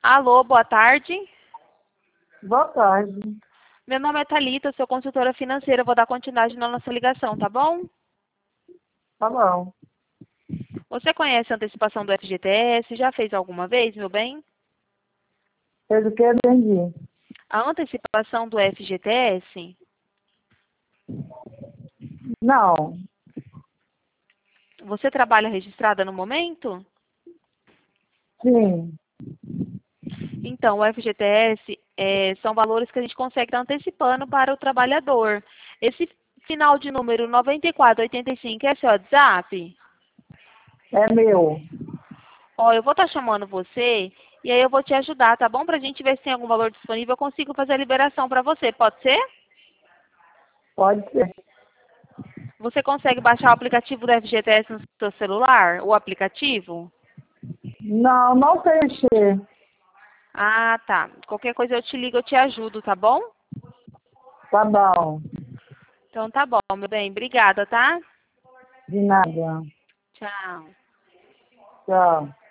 Alô, boa tarde. Boa tarde. Meu nome é Thalita, sou consultora financeira. Eu vou dar continuidade na nossa ligação, tá bom? Tá bom. Você conhece a antecipação do FGTS? Já fez alguma vez, meu bem? Fez o que eu entendi? A antecipação do FGTS? Não. Você trabalha registrada no momento? Sim. Então, o FGTS são valores que a gente consegue estar antecipando para o trabalhador. Esse final de número 9485 é seu WhatsApp? É meu. Ó, eu vou estar chamando você e aí eu vou te ajudar, tá bom? Pra gente ver se tem algum valor disponível, eu consigo fazer a liberação para você, pode ser? Pode ser. Você consegue baixar o aplicativo do FGTS no seu celular? O aplicativo? Não, não sei mexer. Ah, tá. Qualquer coisa eu te ligo, eu te ajudo, tá bom? Tá bom. Então tá bom, meu bem. Obrigada, tá? De nada. Tchau. Tchau.